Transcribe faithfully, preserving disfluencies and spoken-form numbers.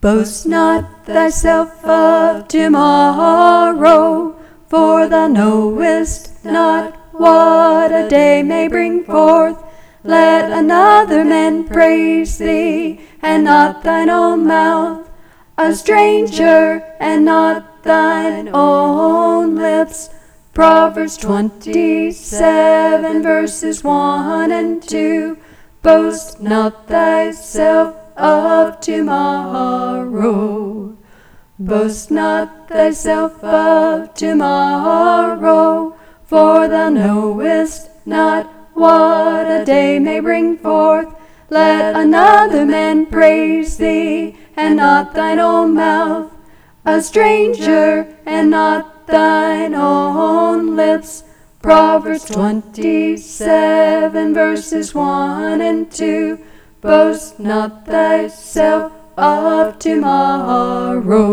Boast not thyself of tomorrow, for thou knowest not what a day may bring forth. Let another man praise thee, and not thine own mouth, a stranger, and not thine own lips. Proverbs twenty-seven, verses one and two. Boast not thyself of tomorrow. Boast not thyself of tomorrow, for thou knowest not what a day may bring forth. Let another man praise thee, and not thine own mouth, a stranger, and not thine own lips. Proverbs twenty-seven, verses one and two. Boast not thyself of tomorrow.